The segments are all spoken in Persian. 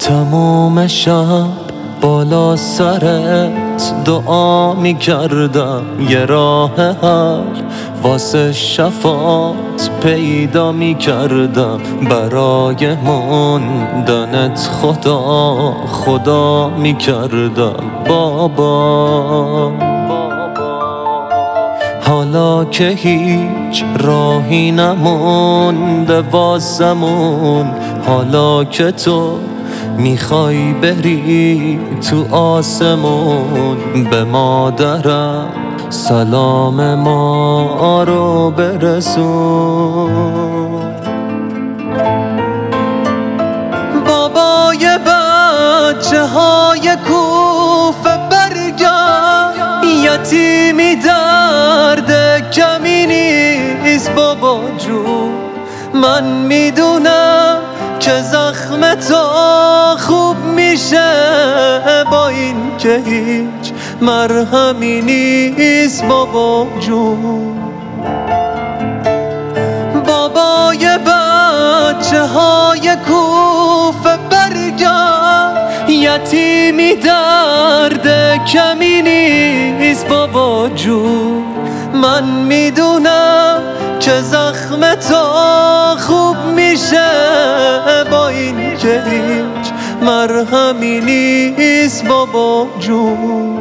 تمام شب بالا سرت دعا می کردم، یه راه حل واسه شفاعت پیدا می کردم. برای موندنت خدا می کردم بابا. حالا که هیچ راهی نمونده واسمون، حالا که تو میخوای بری تو آسمون، به مادرم سلام ما رو برسون. بابای بچه های کوفه برگرد، یتیمی درد کمی نیست بابا جون. من میدونم که زخم تو خوب میشه، با این که هیچ مرهمی نیست بابا جون. بابای بچه های کوفه برگرد، یتیمی درد کمی نیست بابا جون. من میدونم که زخم تو خوب میشه، با این که هیچ مرهمی نیست بابا جون.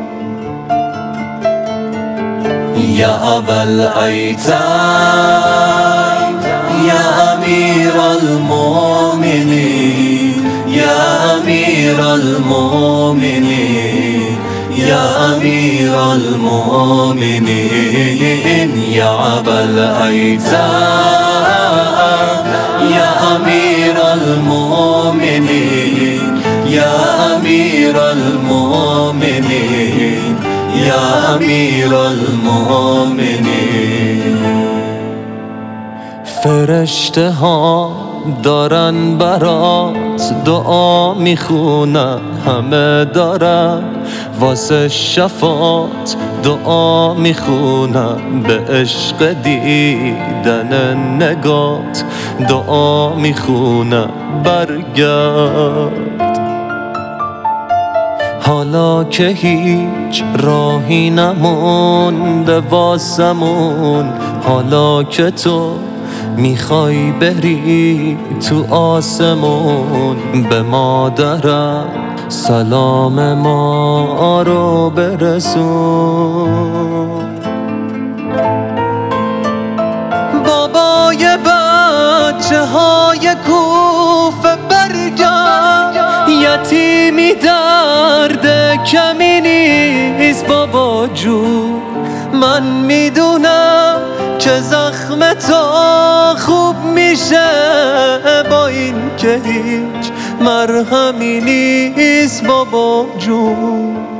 یا ابوالایتام یا امیر المؤمنین، یا امیر المؤمنین، یا امیر المؤمنین، یا ابوالایتام یا امیر المؤمنین، یا امیر المؤمنین، یا امیر المؤمنین. فرشته ها دارن برات دعا میخونن، همه دارن واسه شفاعت دعا میخونن. به عشق دیدن نگات دعا میخونن برگرد. حالا که هیچ راهی نمونده واسمون، حالا که تو میخوای بری تو آسمون، به مادرم سلام ما رو برسون. بابای بچه های کوفه برگرد، یتیمی درد کمی نیست بابا جون. من میدونم که زخم تو خوب میشه، با این که هیچ مرهمی نیست بابا جون.